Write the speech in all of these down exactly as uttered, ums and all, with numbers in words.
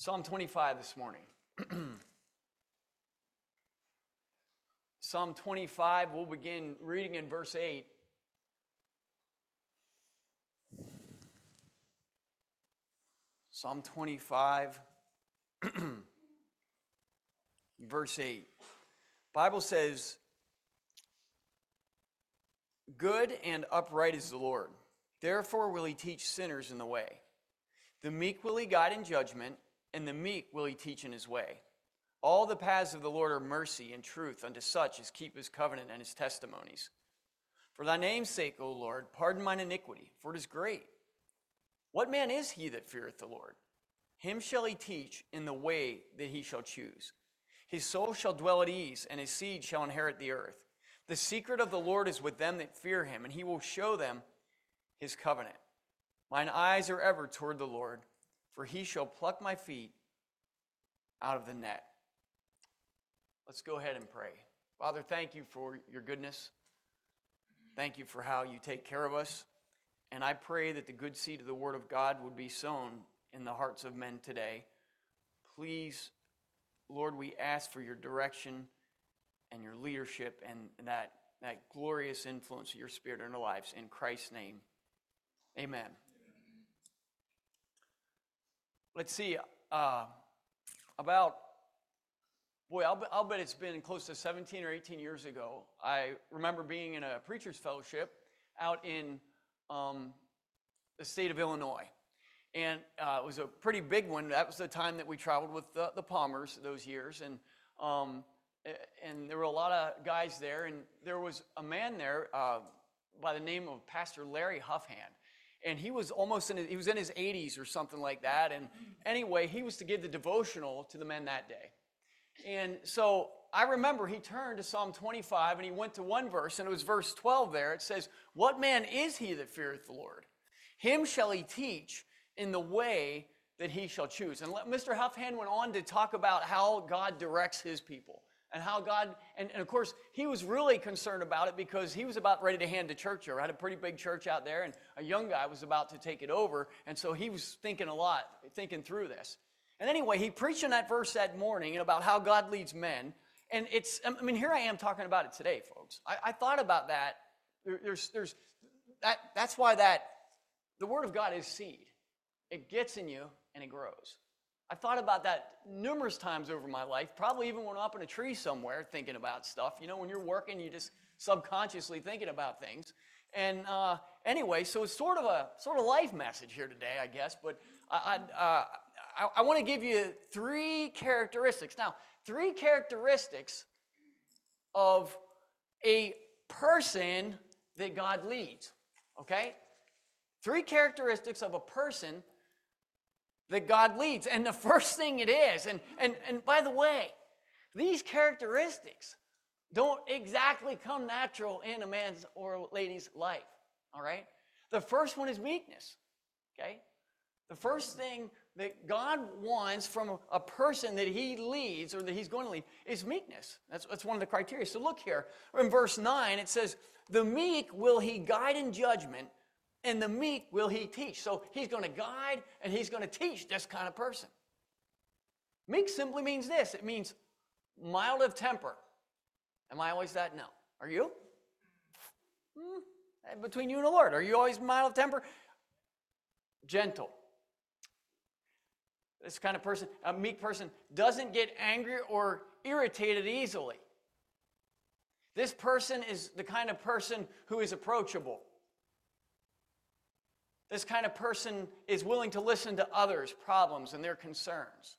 Psalm twenty-five this morning. Psalm twenty-five, we'll begin reading in verse eight. Psalm twenty-five, verse eight. Bible says, "Good and upright is the Lord. Therefore will he teach sinners in the way. The meek will he guide in judgment, and the meek will he teach in his way. All the paths of the Lord are mercy and truth unto such as keep his covenant and his testimonies. For thy name's sake, O Lord, pardon mine iniquity, for it is great. What man is he that feareth the Lord? Him shall he teach in the way that he shall choose. His soul shall dwell at ease, and his seed shall inherit the earth. The secret of the Lord is with them that fear him, and he will show them his covenant. Mine eyes are ever toward the Lord, for he shall pluck my feet out of the net." Let's go ahead and pray. Father, thank you for your goodness. Thank you for how you take care of us. And I pray that the good seed of the Word of God would be sown in the hearts of men today. Please, Lord, we ask for your direction and your leadership and that, that glorious influence of your Spirit in our lives. In Christ's name, amen. Let's see, uh, about, boy, I'll, I'll bet it's been close to seventeen or eighteen years ago. I remember being in a preacher's fellowship out in um, the state of Illinois. And uh, it was a pretty big one. That was the time that we traveled with the, the Palmers those years. And um, and there were a lot of guys there. And there was a man there uh, by the name of Pastor Larry Huffhand. And he was almost in his, he was in his eighties or something like that. And anyway, he was to give the devotional to the men that day. And so I remember he turned to Psalm twenty-five and he went to one verse, and it was verse twelve there. It says, "What man is he that feareth the Lord? Him shall he teach in the way that he shall choose." And Mister Huffhand went on to talk about how God directs his people. And how God, and, and of course, he was really concerned about it because he was about ready to hand the church over. Had a pretty big church out there, and a young guy was about to take it over. And so he was thinking a lot, thinking through this. And anyway, he preached on that verse that morning about how God leads men. And it's, I mean, here I am talking about it today, folks. I, I thought about that. There, there's, there's, that. That's why that, the Word of God is seed. It gets in you and it grows. I thought about that numerous times over my life, probably even when I'm up in a tree somewhere thinking about stuff. You know, when you're working, you just subconsciously thinking about things. And uh, anyway, so it's sort of a sort of life message here today, I guess. But I, I, uh, I, I want to give you three characteristics. Now, three characteristics of a person that God leads, okay? Three characteristics of a person that God leads. And the first thing it is, and, and, and by the way, these characteristics don't exactly come natural in a man's or a lady's life, all right? The first one is meekness, okay? The first thing that God wants from a, a person that he leads or that he's going to lead is meekness. That's, that's one of the criteria. So look here, in verse nine, it says, "The meek will he guide in judgment, and the meek will he teach." So he's going to guide and he's going to teach this kind of person. Meek simply means this. It means mild of temper. Am I always that? No. Are you? Hmm. Between you and the Lord, are you always mild of temper? Gentle. This kind of person, a meek person, doesn't get angry or irritated easily. This person is the kind of person who is approachable. This kind of person is willing to listen to others' problems and their concerns.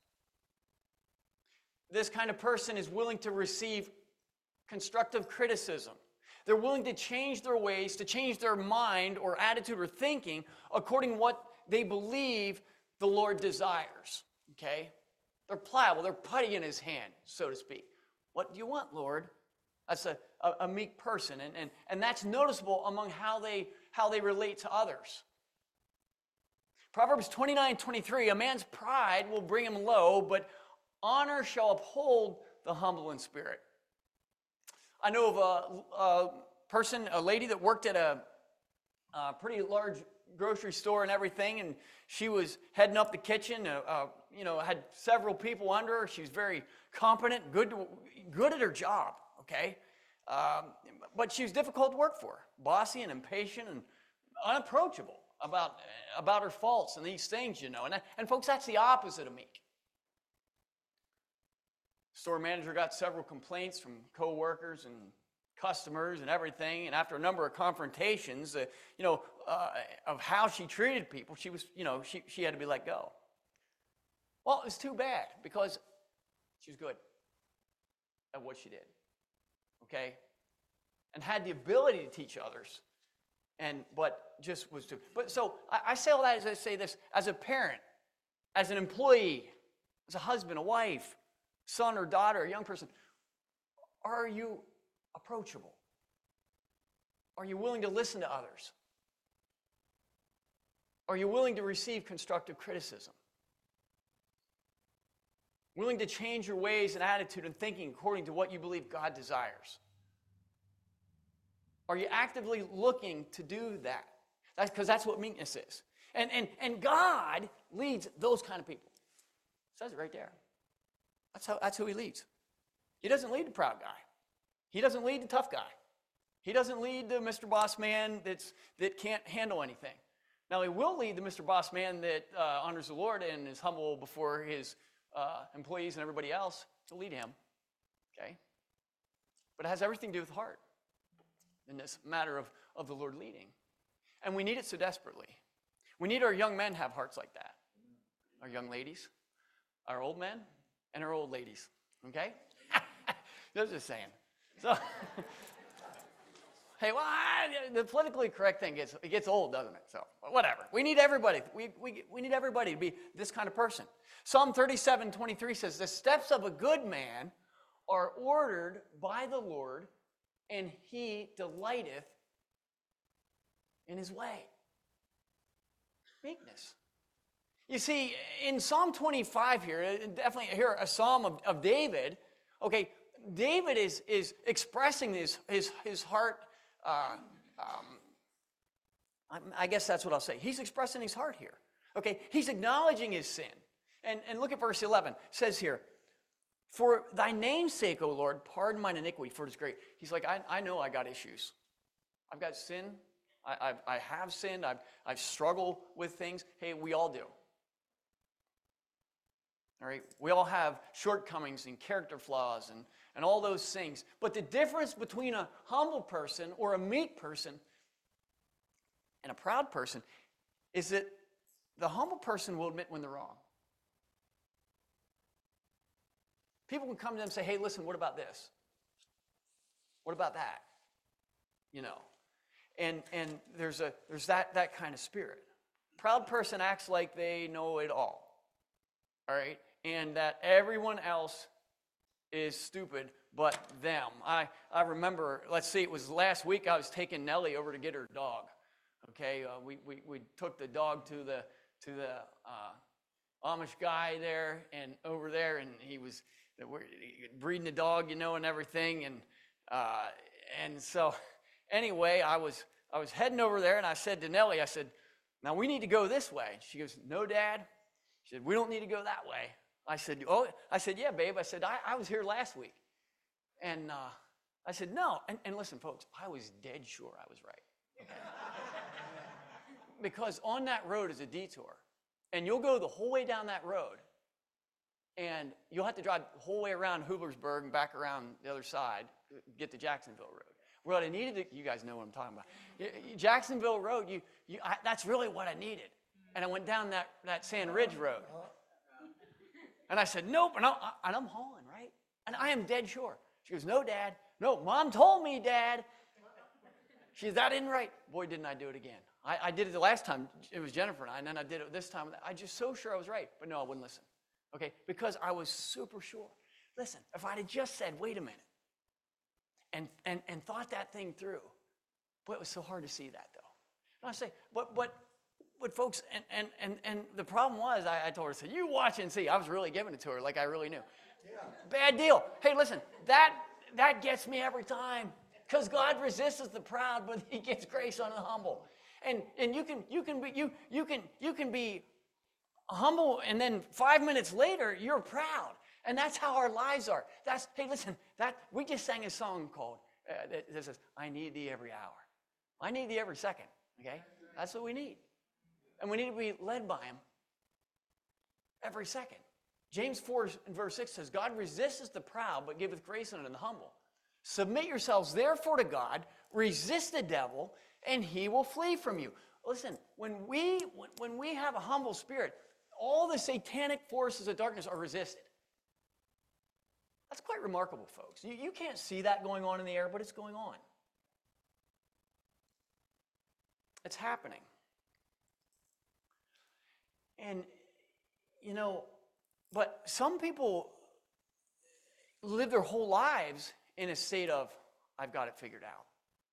This kind of person is willing to receive constructive criticism. They're willing to change their ways, to change their mind or attitude or thinking according to what they believe the Lord desires. Okay? They're pliable. They're putty in his hand, so to speak. What do you want, Lord? That's a, a, a meek person. And, and, and that's noticeable among how they, how they relate to others. Proverbs twenty-nine twenty-three, "A man's pride will bring him low, but honor shall uphold the humble in spirit." I know of a, a person, a lady that worked at a, a pretty large grocery store and everything, and she was heading up the kitchen. Uh, uh, you know, had several people under her. She was very competent, good, to, good at her job. Okay, um, but she was difficult to work for, bossy and impatient and unapproachable about about her faults and these things, you know. And and folks, that's the opposite of meek. Store manager got several complaints from co-workers and customers and everything, and after a number of confrontations, uh, you know, uh, of how she treated people, she was, you know, she, she had to be let go. Well, it was too bad because she was good at what she did, okay, and had the ability to teach others, and but just was too. But so I, I say all that as I say this: as a parent, as an employee, as a husband, a wife, son or daughter, a young person, are you approachable? Are you willing to listen to others? Are you willing to receive constructive criticism? Willing to change your ways and attitude and thinking according to what you believe God desires? Are you actively looking to do that? That's because that's what meekness is. And, and, and God leads those kind of people. It says it right there. That's, how, that's who he leads. He doesn't lead the proud guy. He doesn't lead the tough guy. He doesn't lead the Mister Boss Man that's, that can't handle anything. Now, he will lead the Mister Boss Man that uh, honors the Lord and is humble before his uh, employees and everybody else to lead him. Okay? But it has everything to do with the heart in this matter of, of the Lord leading. And we need it so desperately. We need our young men to have hearts like that. Our young ladies, our old men, and our old ladies. Okay? Just saying. So, hey, well, I, the politically correct thing gets it gets old, doesn't it? So, whatever. We need everybody. We, we, we need everybody to be this kind of person. Psalm thirty-seven twenty-three says, "The steps of a good man are ordered by the Lord, and he delighteth in his way." Meekness. You see, in Psalm twenty-five here, definitely here a psalm of, of David, okay, David is, is expressing his, his, his heart, uh, um, I guess that's what I'll say. He's expressing his heart here. Okay, he's acknowledging his sin. And, and look at verse eleven. It says here, "For thy name's sake, O Lord, pardon mine iniquity, for it is great." He's like, I, I know I got issues. I've got sin. I, I've, I have sinned. I've, I've struggled with things. Hey, we all do. All right, we all have shortcomings and character flaws and, and all those things. But the difference between a humble person or a meek person and a proud person is that the humble person will admit when they're wrong. People can come to them and say, "Hey, listen, what about this? What about that?" You know, and and there's a there's that that kind of spirit. Proud person acts like they know it all. All right. And that everyone else is stupid but them. I, I remember, let's see, it was last week I was taking Nellie over to get her dog. Okay, uh, we, we, we took the dog to the to the uh, Amish guy there and over there, and he was breeding the dog, you know, and everything. And uh, and so anyway, I was I was heading over there, and I said to Nellie, I said, "Now we need to go this way." She goes, "No, Dad." She said, "We don't need to go that way." I said, "Oh," I said, "Yeah, babe." I said, I, I was here last week. And uh, I said, "No." And, and listen, folks, I was dead sure I was right. Okay? Because on that road is a detour. And you'll go the whole way down that road. And you'll have to drive the whole way around Hooversburg and back around the other side to get to Jacksonville Road. What I needed, to, you guys know what I'm talking about. Jacksonville Road, you, you, I, that's really what I needed. And I went down that, that Sand Ridge Road. And I said, "Nope," and, I, and I'm hauling, right? And I am dead sure. She goes, "No, Dad. No, Mom told me, Dad." She said, "That isn't right." Boy, didn't I do it again. I, I did it the last time. It was Jennifer and I, and then I did it this time. I just so sure I was right, but no, I wouldn't listen. Okay, because I was super sure. Listen, if I'd have just said, "Wait a minute," and and and thought that thing through, boy, it was so hard to see that though. And I say, but but. But folks, and, and, and, and the problem was, I, I told her, I said, "You watch and see." I was really giving it to her like I really knew. Yeah. Bad deal. Hey, listen, that that gets me every time. Because God resists the proud, but he gives grace on the humble. And and you can you can be you you can you can be humble, and then five minutes later you're proud. And that's how our lives are. That's hey, listen. That we just sang a song called uh, that that says, "I need thee every hour. I need thee every second." Okay, that's what we need, and we need to be led by Him every second. James four and verse six says, "God resisteth the proud, but giveth grace unto the humble. Submit yourselves therefore to God. Resist the devil, and he will flee from you." Listen, when we when, when we have a humble spirit, all the satanic forces of darkness are resisted. That's quite remarkable, folks. You, you can't see that going on in the air, but it's going on. It's happening. And, you know, but some people live their whole lives in a state of, I've got it figured out.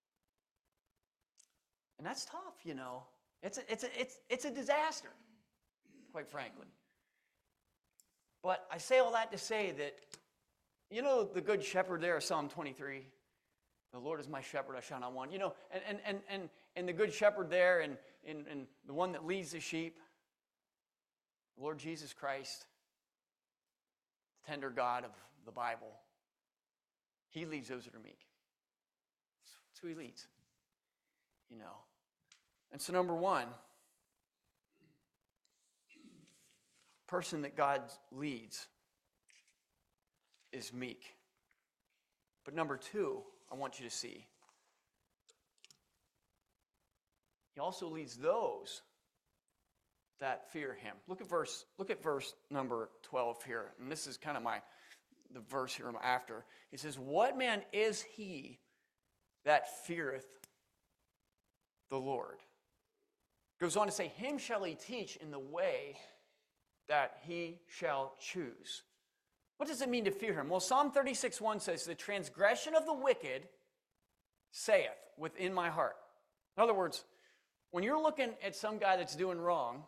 And that's tough, you know. It's a, it's a, it's, it's a disaster, quite frankly. But I say all that to say that, you know, the good shepherd there, Psalm twenty-three, the Lord is my shepherd, I shall not want. You know, and and and and, and the good shepherd there, and, and, and the one that leads the sheep, the Lord Jesus Christ, the tender God of the Bible, He leads those that are meek. That's who He leads. You know. And so number one, person that God leads is meek. But number two, I want you to see, He also leads those that fear Him. Look at verse, look at verse number twelve here. And this is kind of my the verse here after. It says, "What man is he that feareth the Lord?" Goes on to say, "Him shall he teach in the way that he shall choose." What does it mean to fear Him? Well, Psalm thirty-six one says, "The transgression of the wicked saith within my heart." In other words, when you're looking at some guy that's doing wrong,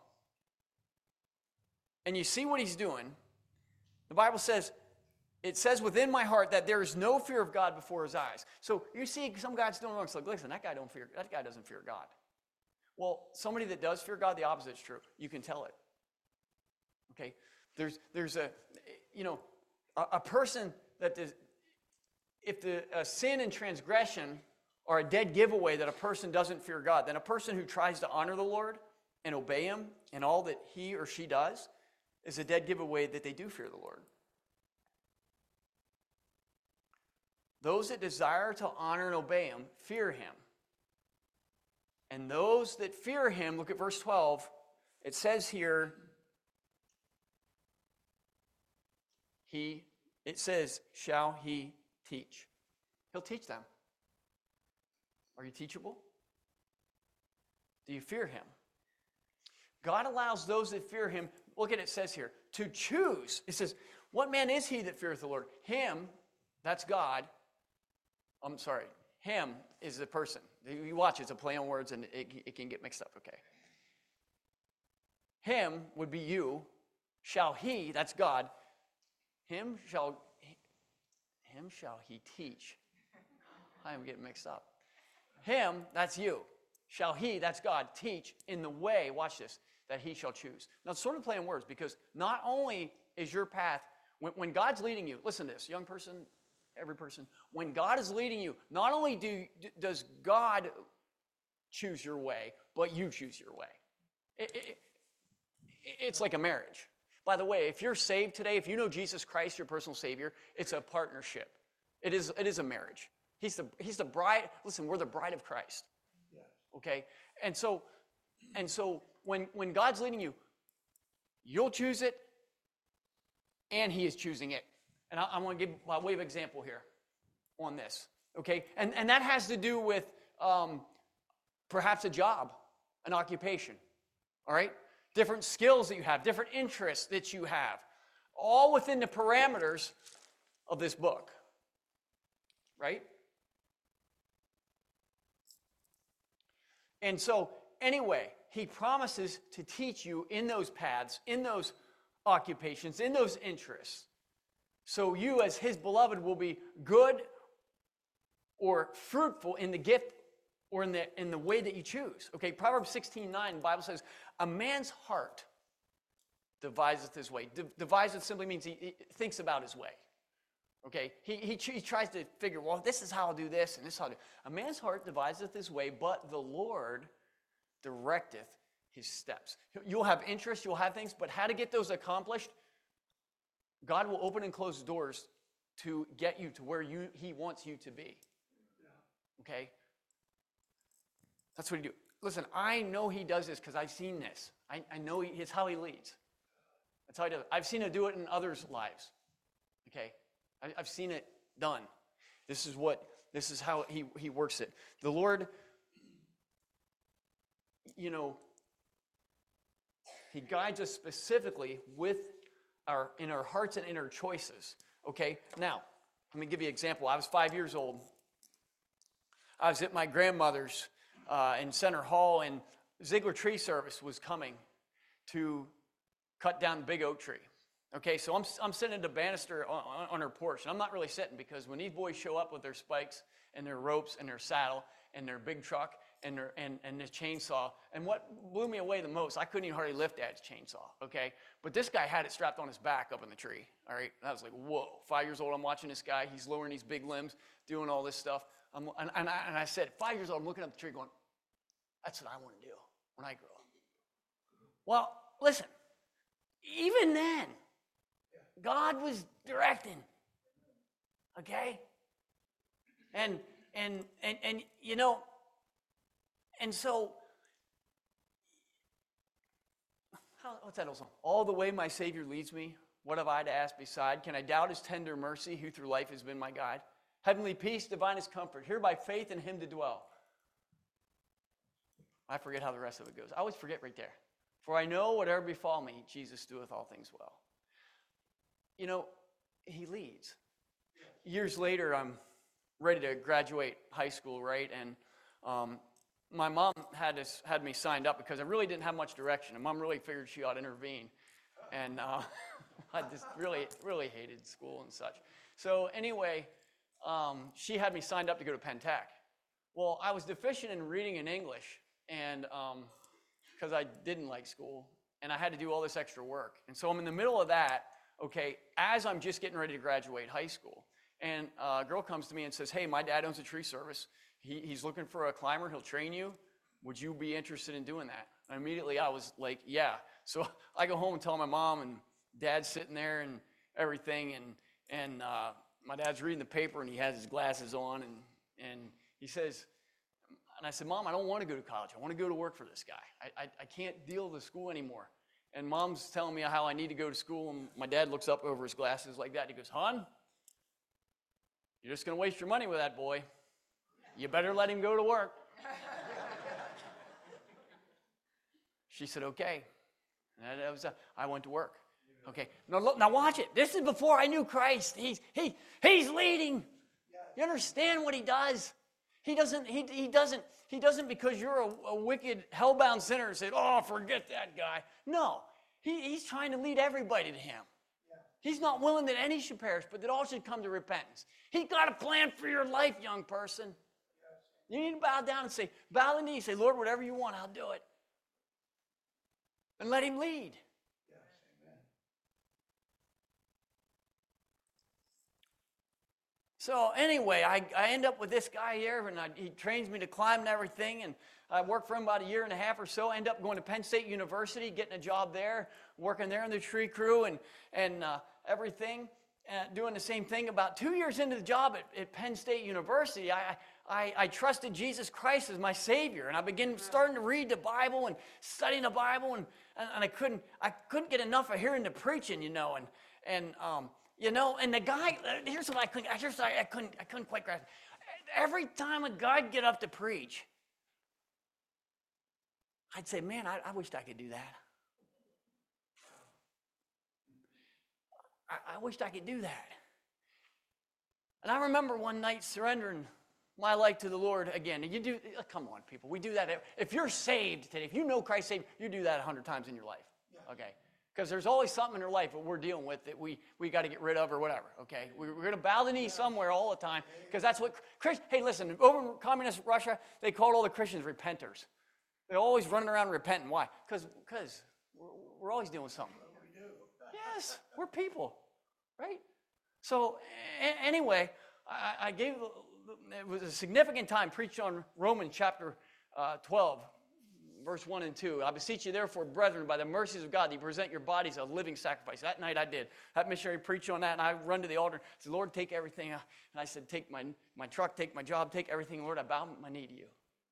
and you see what he's doing, the Bible says, it says within my heart that there is no fear of God before His eyes. So you see some guy that's doing wrong, it's like, listen, that guy don't fear, that guy doesn't fear God. Well, somebody that does fear God, the opposite is true. You can tell it. Okay? There's there's a, you know, a, a person that does, if the uh, sin and transgression are a dead giveaway that a person doesn't fear God, then a person who tries to honor the Lord and obey Him in all that he or she does is a dead giveaway that they do fear the Lord. Those that desire to honor and obey Him fear Him. And those that fear Him, look at verse twelve, it says here, He, it says, shall He teach. He'll teach them. Are you teachable? Do you fear Him? God allows those that fear Him, look at it, it says here, to choose. It says, what man is he that feareth the Lord? Him, that's God. I'm sorry, Him is the person. You watch, it's a play on words and it, it can get mixed up, okay. Him would be you. Shall He, that's God. Him shall, him shall He teach. I am getting mixed up. Him, that's you. Shall He, that's God, teach in the way, watch this, that He shall choose. Now, it's sort of play on words because not only is your path, when, when God's leading you, listen to this, young person, every person, when God is leading you, not only do does God choose your way, but you choose your way. It, it, it's like a marriage. By the way, if you're saved today, if you know Jesus Christ, your personal Savior, it's a partnership. It is, it is a marriage. He's the, he's the bride. Listen, we're the bride of Christ. Yeah. Okay? And so, and so when, when God's leading you, you'll choose it, and He is choosing it. And I, I want to give by way of example here on this. Okay? And, and that has to do with um, perhaps a job, an occupation. All right? Different skills that you have, different interests that you have, all within the parameters of this book. Right? And so, anyway, He promises to teach you in those paths, in those occupations, in those interests. So you, as His beloved, will be good or fruitful in the gift or in the, in the way that you choose. Okay, Proverbs sixteen nine, the Bible says, a man's heart deviseth his way. De- deviseth simply means he, he thinks about his way. Okay, he, he, he tries to figure, well, this is how I'll do this, and this is how I'll do. A man's heart deviseth his way, but the Lord directeth his steps. You'll have interests, you'll have things, but how to get those accomplished, God will open and close doors to get you to where you he wants you to be. Okay? That's what he do. Listen, I know he does this because I've seen this. I, I know he, it's how he leads. That's how he does it. I've seen him do it in others' lives. Okay? I, I've seen it done. This is what, this is how he, he works it. The Lord, you know, he guides us specifically with our, in our hearts and in our choices. Okay? Now, let me give you an example. I was five years old. I was at my grandmother's uh, in Center Hall, and Ziegler Tree Service was coming to cut down the big oak tree. Okay, so I'm, I'm sitting at the banister on, on, on her porch, and I'm not really sitting because when these boys show up with their spikes and their ropes and their saddle and their big truck and their and, and this chainsaw, and what blew me away the most, I couldn't even hardly lift Dad's chainsaw, okay? But this guy had it strapped on his back up in the tree, all right? And I was like, whoa, five years old, I'm watching this guy, he's lowering these big limbs, doing all this stuff. I'm, and, and, I, and I said, five years old, I'm looking up the tree going, that's what I want to do when I grow up. Well, listen, even then, God was directing, okay? And, and, and, and you know, and so, how, what's that old song? All the way my Savior leads me, what have I to ask beside? Can I doubt his tender mercy, who through life has been my guide? Heavenly peace, divinest comfort, here by faith in him to dwell. I forget how the rest of it goes. I always forget right there. For I know whatever befall me, Jesus doeth all things well. You know, he leads. Years later, I'm ready to graduate high school, right? And um, my mom had this, had me signed up because I really didn't have much direction. And Mom really figured she ought to intervene. And uh, I just really, really hated school and such. So anyway, um, she had me signed up to go to Penn Tech. Well, I was deficient in reading and English, and because um, I didn't like school, and I had to do all this extra work. And so I'm in the middle of that, okay, as I'm just getting ready to graduate high school. And uh, a girl comes to me and says, hey, my dad owns a tree service. He, he's looking for a climber. He'll train you. Would you be interested in doing that? And immediately I was like, yeah. So I go home and tell my mom, and Dad's sitting there and everything. And, and uh, my dad's reading the paper, and he has his glasses on. And, and he says, and I said, Mom, I don't want to go to college. I want to go to work for this guy. I, I, I can't deal with school anymore. And Mom's telling me how I need to go to school, and my dad looks up over his glasses like that. He goes, hon, you're just going to waste your money with that boy. You better let him go to work. She said, okay. And that was, uh, I went to work. Okay. Now, look, now watch it. This is before I knew Christ. He's, he, he's leading. You understand what he does? He doesn't, he, he doesn't, he doesn't because you're a, a wicked, hellbound sinner and say, oh, forget that guy. No, he, he's trying to lead everybody to him. Yeah. He's not willing that any should perish, but that all should come to repentance. He's got a plan for your life, young person. Yes. You need to bow down and say, bow the knee, say, Lord, whatever you want, I'll do it. And let him lead. Yes, amen. So anyway, I, I end up with this guy here, and I, he trains me to climb and everything, and I worked for him about a year and a half or so. I end up going to Penn State University, getting a job there, working there in the tree crew and, and uh, everything, uh, doing the same thing. About two years into the job at, at Penn State University, I, I, I trusted Jesus Christ as my Savior, and I began starting to read the Bible and studying the Bible, and, and, and I couldn't I couldn't get enough of hearing the preaching, you know, and and um, you know, and the guy, here's what I couldn't, here's what I, I couldn't, I couldn't quite grasp. Every time a guy'd get up to preach, I'd say, man, I, I wished I could do that. I, I wished I could do that. And I remember one night surrendering my life to the Lord again. And you do, come on, people, we do that. If you're saved today, if you know Christ saved, you do that a hundred times in your life, okay? Because there's always something in our life that we're dealing with that we, we got to get rid of or whatever, okay? We, we're going to bow the knee somewhere all the time because that's what, Christ, hey, listen, over in communist Russia, they called all the Christians repenters. They're always running around repenting. Why? Because because we're, we're always doing something. Yes, we're people, right? So a- anyway, I, I gave, it was a significant time, preached on Romans chapter uh, twelve. Verse one and two, I beseech you therefore, brethren, by the mercies of God, that you present your bodies a living sacrifice. That night I did. That missionary preached on that, and I run to the altar and said, Lord, take everything. And I said, take my, my truck, take my job, take everything. Lord, I bow my knee to you.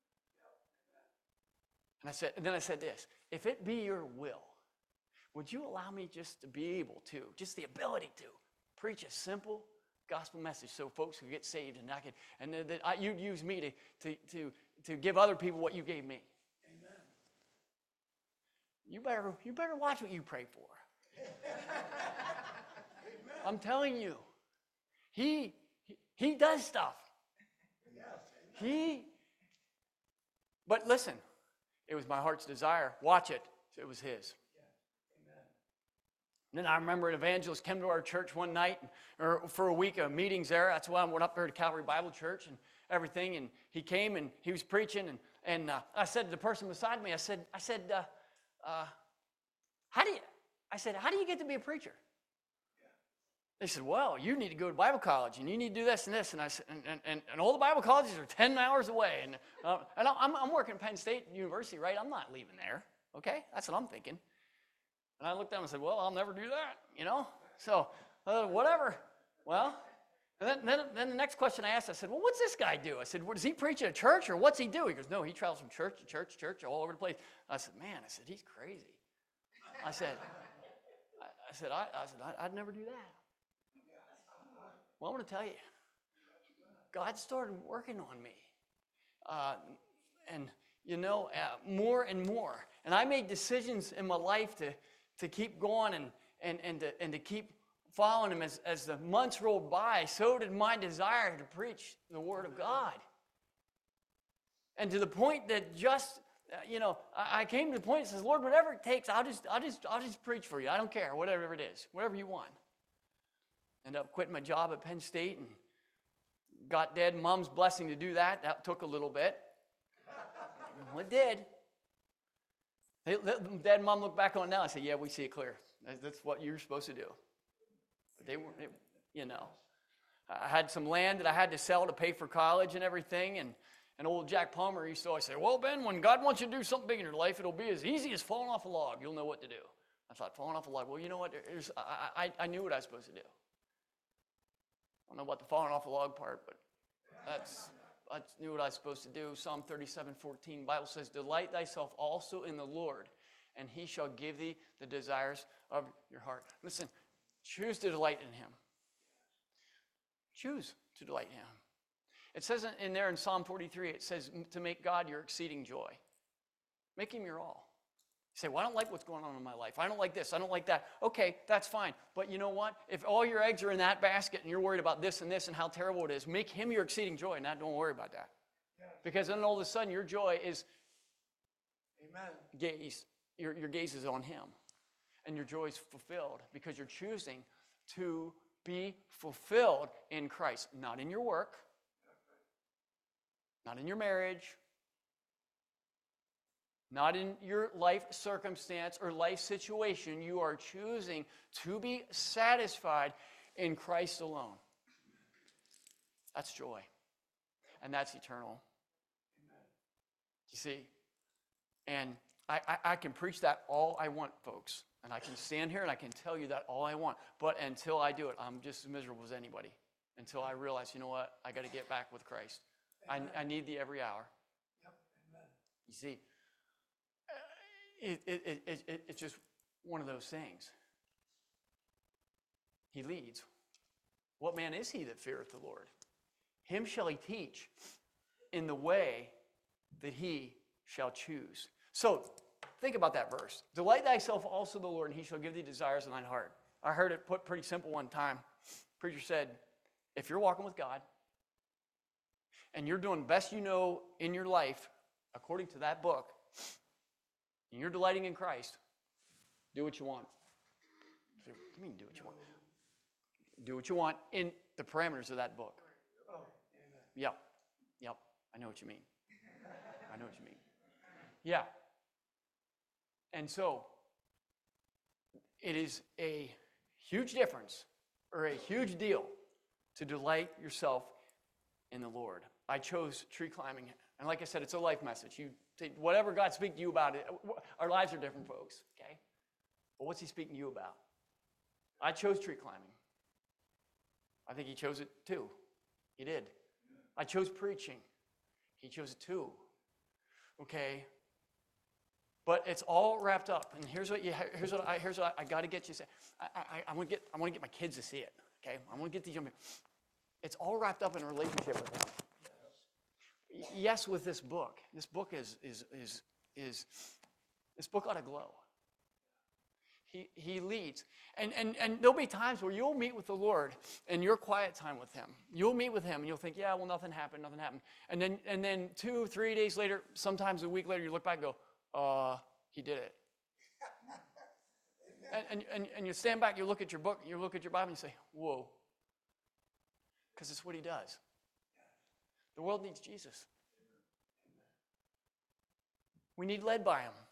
And I said, and then I said this, if it be your will, would you allow me just to be able to, just the ability to, preach a simple gospel message so folks could get saved, and I could, and that I, you'd use me to, to, to, to give other people what you gave me. You better, you better watch what you pray for. I'm telling you, he, he, he does stuff. He, but listen, it was my heart's desire. Watch it. It was his. And then I remember an evangelist came to our church one night, or for a week of meetings there. That's why I went up there to Calvary Bible Church and everything. And he came and he was preaching. And, and uh, I said to the person beside me, I said, I said, uh, Uh, how do you, I said, how do you get to be a preacher? They said, well, you need to go to Bible college, and you need to do this and this. And I said, and, and, and all the Bible colleges are ten hours away. And, uh, and I'm, I'm working at Penn State University, right? I'm not leaving there, okay? That's what I'm thinking. And I looked at him and said, well, I'll never do that, you know? So, uh, whatever. Well, and then, then, then the next question I asked, I said, well, what's this guy do? I said, well, does he preach at a church, or what's he do? He goes, no, he travels from church to church to church all over the place. I said, man, I said, he's crazy. I said, I, I said, I, I said, I, I'd never do that. Well, I'm going to tell you, God started working on me. Uh, and, you know, uh, more and more. And I made decisions in my life to, to keep going and, and, and, to, and to keep following him as, as the months rolled by. So did my desire to preach the Word of God. And to the point that just, uh, you know, I, I came to the point that says, Lord, whatever it takes, I'll just, I'll just, I'll just preach for you. I don't care, whatever it is, whatever you want. Ended up quitting my job at Penn State and got Dad and Mom's blessing to do that. That took a little bit. Well, it did. They, Dad and Mom look back on it now and say, yeah, we see it clear. That's what you're supposed to do. But they weren't, you know. I had some land that I had to sell to pay for college and everything. And, and old Jack Palmer used to always say, well, Ben, when God wants you to do something big in your life, it'll be as easy as falling off a log. You'll know what to do. I thought, falling off a log. Well, you know what? I, I, I knew what I was supposed to do. I don't know about the falling off a log part, but that's, I knew what I was supposed to do. Psalm thirty-seven fourteen, Bible says, delight thyself also in the Lord, and he shall give thee the desires of your heart. Listen, choose to delight in him. Choose to delight in him. It says in there in Psalm forty-three, it says to make God your exceeding joy. Make him your all. You say, well, I don't like what's going on in my life. I don't like this. I don't like that. Okay, that's fine. But you know what? If all your eggs are in that basket and you're worried about this and this and how terrible it is, make him your exceeding joy, and not don't worry about that. Yeah. Because then all of a sudden your joy is Amen. gaze. Your, your gaze is on him. And your joy is fulfilled because you're choosing to be fulfilled in Christ. Not in your work. Not in your marriage. Not in your life circumstance or life situation. You are choosing to be satisfied in Christ alone. That's joy. And that's eternal. You see? And I, I, I can preach that all I want, folks. And I can stand here and I can tell you that all I want. But until I do it, I'm just as miserable as anybody. Until I realize, you know what? I got to get back with Christ. I, I need thee every hour. Yep. Amen. You see? It, it, it, it, it's just one of those things. He leads. What man is he that feareth the Lord? Him shall he teach in the way that he shall choose. So, think about that verse. Delight thyself also in the Lord, and he shall give thee desires of thine heart. I heard it put pretty simple one time. Preacher said, if you're walking with God, and you're doing the best you know in your life, according to that book, and you're delighting in Christ, do what you want. you mean do what you want? Do what you want in the parameters of that book. Yep. Yep. I know what you mean. I know what you mean. Yeah. And so, it is a huge difference or a huge deal to delight yourself in the Lord. I chose tree climbing. And like I said, it's a life message. You take whatever God speaks to you about it. Our lives are different, folks, okay? But what's he speaking to you about? I chose tree climbing. I think he chose it too. He did. I chose preaching. He chose it too. Okay? But it's all wrapped up. And here's what you here's what I here's what I, I got to get you to say. I I, I want to get I want to get my kids to see it. Okay? I want to get these young people. It's all wrapped up in a relationship with him. Yes, with this book. This book is is is is this book ought to glow. He he leads. And and and there'll be times where you'll meet with the Lord in your quiet time with him. You'll meet with him and you'll think, yeah, well, nothing happened, nothing happened. And then and then two, three days later, sometimes a week later, you look back and go, uh, he did it. and, and and and you stand back, you look at your book, you look at your Bible, and you say, whoa. Because it's what he does. The world needs Jesus. We need led by him.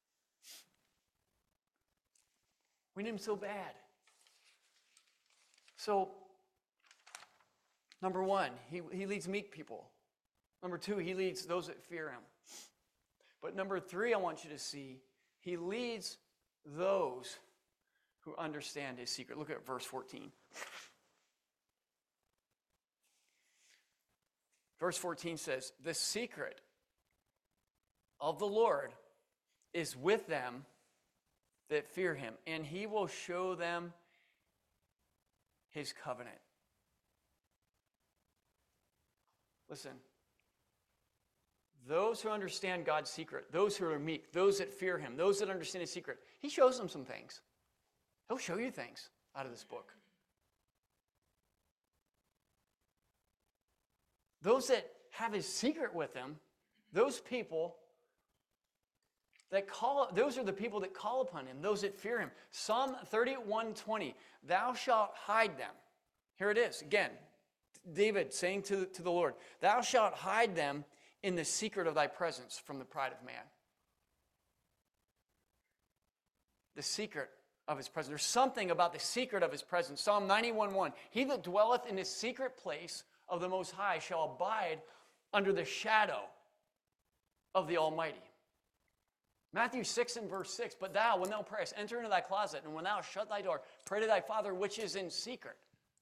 We need him so bad. So, number one, he, he leads meek people. Number two, he leads those that fear him. But number three, I want you to see, he leads those who understand his secret. Look at verse fourteen. Verse fourteen says, the secret of the Lord is with them that fear him, and he will show them his covenant. Listen, those who understand God's secret, those who are meek, those that fear him, those that understand his secret, he shows them some things. He'll show you things out of this book. Those that have his secret with him, those people that call, those are the people that call upon him, those that fear him. Psalm thirty-one twenty, thou shalt hide them. Here it is, again, David saying to, to the Lord, thou shalt hide them in the secret of thy presence from the pride of man. The secret of his presence. There's something about the secret of his presence. Psalm ninety-one one, he that dwelleth in the secret place of the Most High shall abide under the shadow of the Almighty. Matthew six and verse six, but thou, when thou prayest, enter into thy closet, and when thou shut thy door, pray to thy Father which is in secret.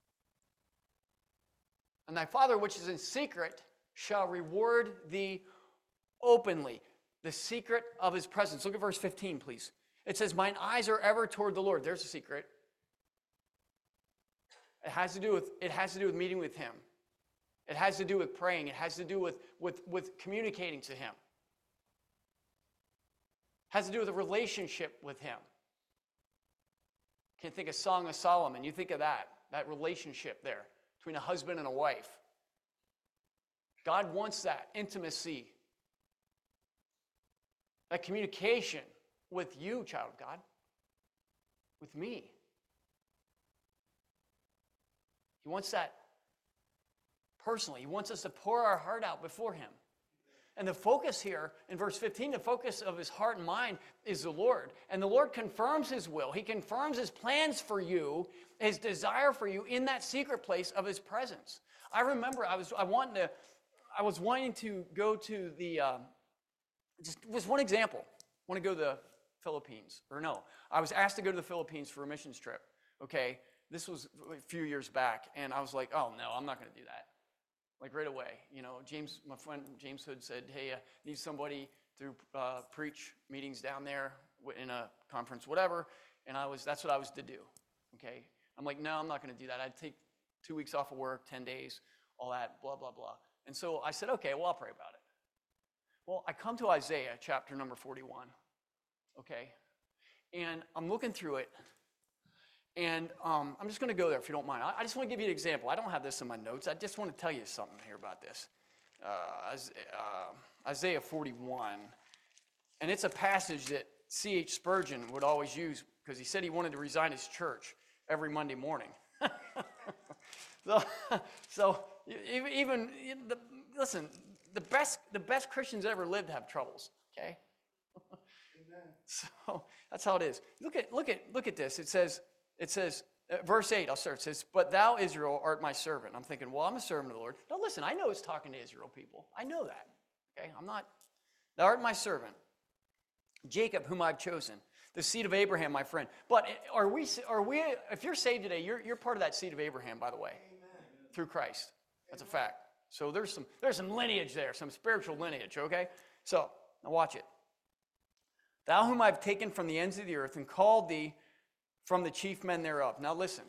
And thy Father which is in secret shall reward thee openly. The secret of his presence. Look at verse fifteen, please. It says, mine eyes are ever toward the Lord. There's a secret. It has to do with, it has to do with meeting with him. It has to do with praying. It has to do with, with, with communicating to him. It has to do with a relationship with him. Can't think of Song of Solomon. You think of that, that relationship there between a husband and a wife. God wants that intimacy, that communication with you, child of God, with me. He wants that personally. He wants us to pour our heart out before him. And the focus here in verse fifteen, the focus of his heart and mind is the Lord. And the Lord confirms his will. He confirms his plans for you, his desire for you in that secret place of his presence. I remember I was I wanted to I was wanting to go to the um, just was one example. I want to go to the Philippines, or no, I was asked to go to the Philippines for a missions trip. Okay, this was a few years back, and I was like, oh no, I'm not going to do that. Like right away, you know, James, my friend James Hood said, hey, I need somebody to uh, preach meetings down there in a conference, whatever, and I was that's what I was to do. Okay, I'm like, no, I'm not going to do that. I'd take two weeks off of work, ten days, all that, blah blah blah. And so I said, okay, well, I'll pray about it. Well, I come to Isaiah chapter number forty-one. Okay, and I'm looking through it, and um, I'm just going to go there if you don't mind. I, I just want to give you an example. I don't have this in my notes. I just want to tell you something here about this. Uh, uh, Isaiah forty-one, and it's a passage that C H Spurgeon would always use because he said he wanted to resign his church every Monday morning. so, so even, even the, listen, the best the best Christians ever lived have troubles. Okay. Amen. So that's how it is. Look at look at look at this. It says it says uh, verse eight. I'll start. It says, "But thou, Israel, art my servant." I'm thinking, well, I'm a servant of the Lord. Now listen, I know it's talking to Israel people. I know that. Okay, I'm not. Thou art my servant, Jacob, whom I've chosen, the seed of Abraham, my friend. But are we? Are we? If you're saved today, you're you're part of that seed of Abraham, by the way, Amen. Through Christ. That's a fact. So there's some there's some lineage there, some spiritual lineage. Okay, so now watch it. Thou whom I've taken from the ends of the earth and called thee from the chief men thereof. Now listen.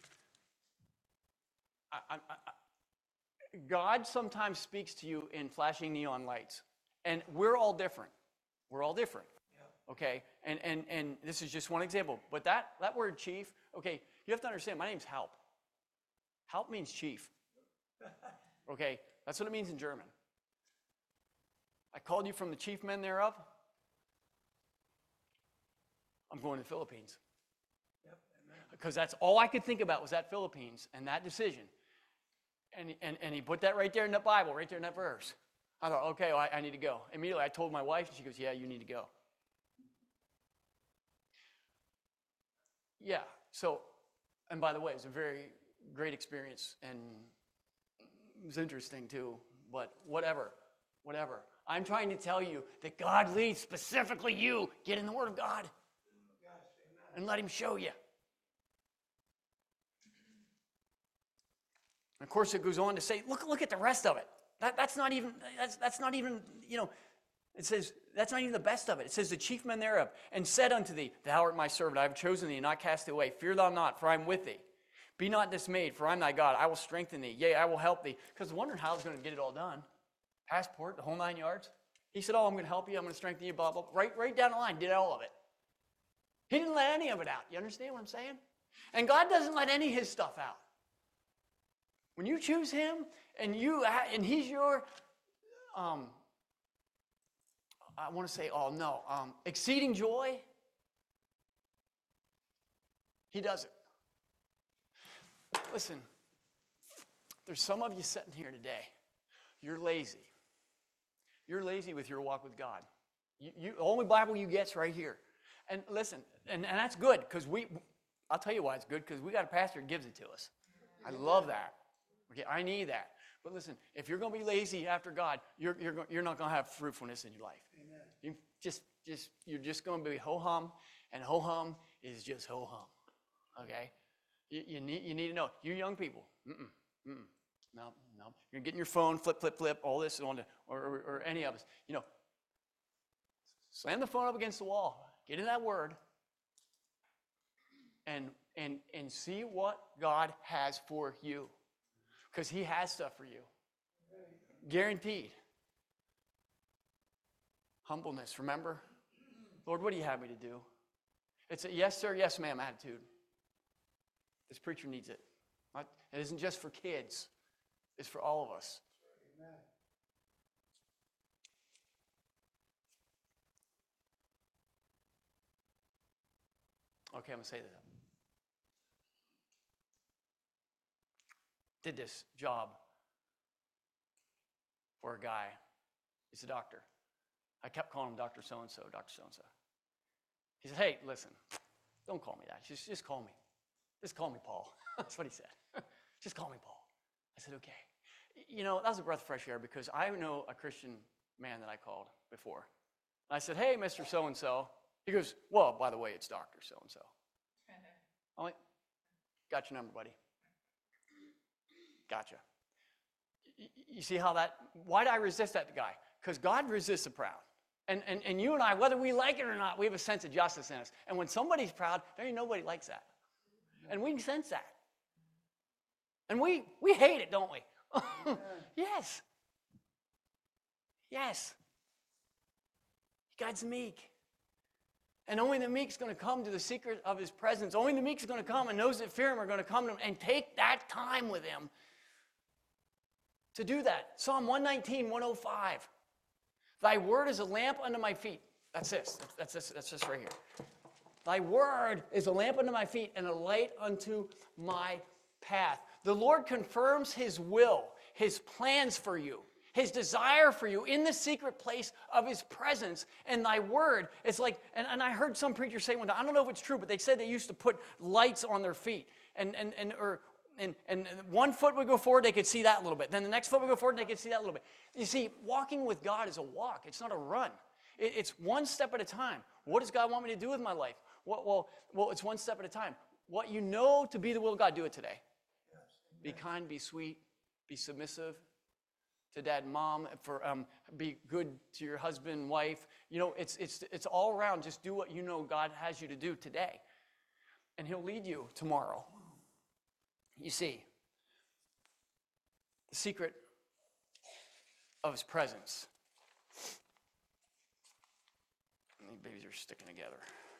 I, I, I, God sometimes speaks to you in flashing neon lights. And we're all different. We're all different. Okay? And and and this is just one example. But that, that word chief, okay, you have to understand, my name's Haupt. Haupt means chief. Okay? That's what it means in German. I called you from the chief men thereof. I'm going to the Philippines. Yep, because that's all I could think about was that Philippines and that decision. And, and, and he put that right there in the Bible, right there in that verse. I thought, okay, well, I, I need to go. Immediately I told my wife, and she goes, yeah, you need to go. Yeah, so, and by the way, it was a very great experience, and it was interesting too, but whatever, whatever. I'm trying to tell you that God leads specifically you. Get in the Word of God. And let him show you. Of course, it goes on to say, look, look at the rest of it. That, that's not even, that's, that's not even, you know, it says, that's not even the best of it. It says, the chief men thereof, and said unto thee, thou art my servant, I have chosen thee, and not cast thee away. Fear thou not, for I am with thee. Be not dismayed, for I am thy God. I will strengthen thee. Yea, I will help thee. Because wondering how I was going to get it all done. Passport, the whole nine yards. He said, oh, I'm going to help you. I'm going to strengthen you, blah, blah, blah. Right, right down the line, did all of it. He didn't let any of it out. You understand what I'm saying? And God doesn't let any of his stuff out. When you choose him and you and he's your, um, I want to say, oh no, um, exceeding joy, he does it. Listen, there's some of you sitting here today. You're lazy. You're lazy with your walk with God. You, you, the only Bible you get's right here. And listen, and, and that's good, because we, I'll tell you why it's good, because we got a pastor who gives it to us. I love that. Okay, I need that. But listen, if you're going to be lazy after God, you're, you're, you're not going to have fruitfulness in your life. Amen. You just, just, you're just going to be ho-hum, and ho-hum is just ho-hum. Okay? You, you, need, you need to know. You young people, mm-mm, mm-mm, no, no. You're getting your phone, flip, flip, flip, all this, on the, or, or, or any of us. You know, slam the phone up against the wall. Get in that word and, and, and see what God has for you. Because he has stuff for you. Guaranteed. Humbleness, remember? Lord, what do you have me to do? It's a yes, sir, yes, ma'am attitude. This preacher needs it. It isn't just for kids. It's for all of us. Amen. Okay, I'm going to say that. Did this job for a guy. He's a doctor. I kept calling him Doctor So-and-so, Doctor So-and-so. He said, hey, listen, don't call me that. Just, just call me. Just call me Paul. That's what he said. Just call me Paul. I said, okay. You know, that was a breath of fresh air, because I know a Christian man that I called before. And I said, hey, Mister So-and-so. He goes, well, by the way, it's Doctor So-and-so. I'm like, got your number, buddy. Gotcha. You see how that, why did I resist that guy? Because God resists the proud. And, and, and you and I, whether we like it or not, we have a sense of justice in us. And when somebody's proud, there ain't nobody likes that. And we can sense that. And we, we hate it, don't we? Yes. Yes. God's meek. And only the meek's going to come to the secret of his presence. Only the meek's going to come, and those that fear him are going to come to him and take that time with him to do that. Psalm one nineteen, one oh five. Thy word is a lamp unto my feet. That's this. That's this. That's this right here. Thy word is a lamp unto my feet and a light unto my path. The Lord confirms his will, his plans for you, his desire for you in the secret place of his presence. And thy word, it's like, and, and I heard some preachers say one time, I don't know if it's true, but they said they used to put lights on their feet. And, and, and, or, and, and one foot would go forward, they could see that a little bit. Then the next foot would go forward, and they could see that a little bit. You see, walking with God is a walk. It's not a run. It, it's one step at a time. What does God want me to do with my life? Well, well, well, it's one step at a time. What you know to be the will of God, do it today. Be kind, be sweet, be submissive to dad and mom, for um, be good to your husband and wife. You know, it's it's it's all around. Just do what you know God has you to do today, and he'll lead you tomorrow. You see, the secret of his presence. These babies are sticking together.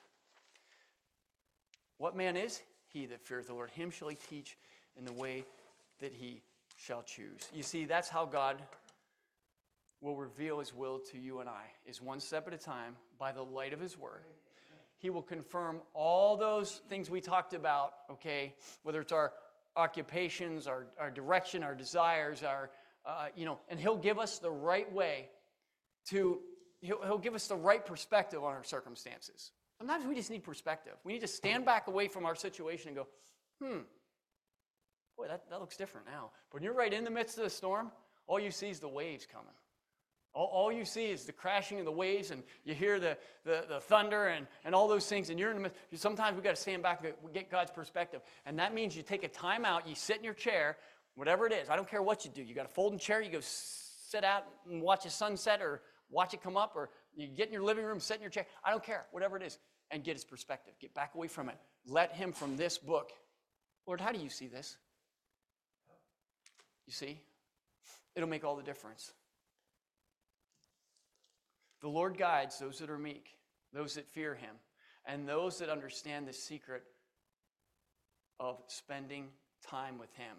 What man is he that feareth the Lord? Him shall he teach in the way that he shall choose. You see, that's how God will reveal his will to you and I, is one step at a time by the light of his word. He will confirm all those things we talked about, okay, whether it's our occupations, our, our direction, our desires, our, uh, you know, and he'll give us the right way to, he'll, he'll give us the right perspective on our circumstances. Sometimes we just need perspective. We need to stand back away from our situation and go, hmm, boy, that, that looks different now. But when you're right in the midst of the storm, all you see is the waves coming. All, all you see is the crashing of the waves, and you hear the, the, the thunder and, and all those things, and you're in the midst. Sometimes we've got to stand back and get God's perspective. And that means you take a time out, you sit in your chair, whatever it is. I don't care what you do. You got a folding chair, you go sit out and watch a sunset or watch it come up, or you get in your living room, sit in your chair. I don't care, whatever it is, and get his perspective. Get back away from it. Let him from this book. Lord, how do you see this? You see? It'll make all the difference. The Lord guides those that are meek, those that fear him, and those that understand the secret of spending time with him.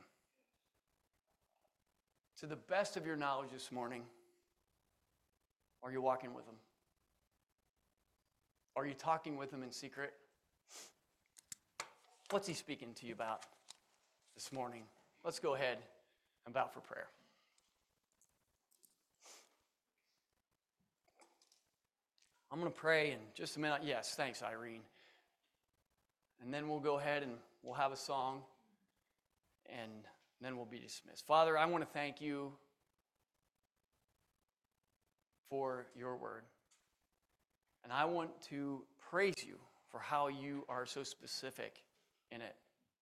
To the best of your knowledge this morning, are you walking with him? Are you talking with him in secret? What's he speaking to you about this morning? Let's go ahead and bow for prayer. I'm going to pray in just a minute. Yes, thanks, Irene. And then we'll go ahead and we'll have a song, and then we'll be dismissed. Father, I want to thank you for your word. And I want to praise you for how you are so specific in it.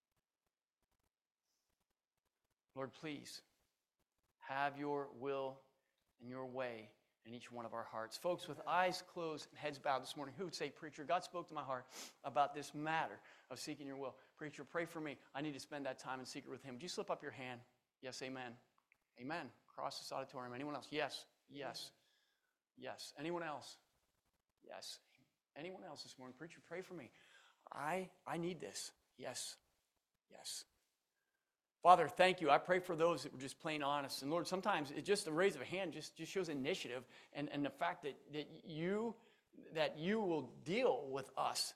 Lord, please have your will and your way in each one of our hearts. Folks, with eyes closed and heads bowed this morning, who would say, Preacher, God spoke to my heart about this matter of seeking your will. Preacher, pray for me. I need to spend that time in secret with him. Would you slip up your hand? Yes, amen. Amen. Across this auditorium. Anyone else? Yes. Yes. Yes. Anyone else? Yes. Anyone else this morning? Preacher, pray for me. I I need this. Yes. Yes. Father, thank you. I pray for those that were just plain honest. And Lord, sometimes it just a raise of a hand just, just shows initiative and, and the fact that, that you that you will deal with us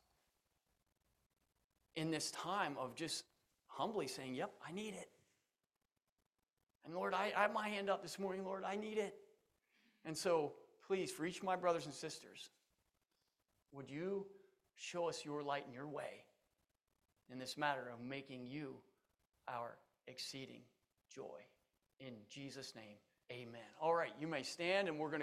in this time of just humbly saying, yep, I need it. And Lord, I, I have my hand up this morning, Lord, I need it. And so, please, for each of my brothers and sisters, would you show us your light and your way in this matter of making you our exceeding joy. In Jesus' name, amen. All right, you may stand, and we're going to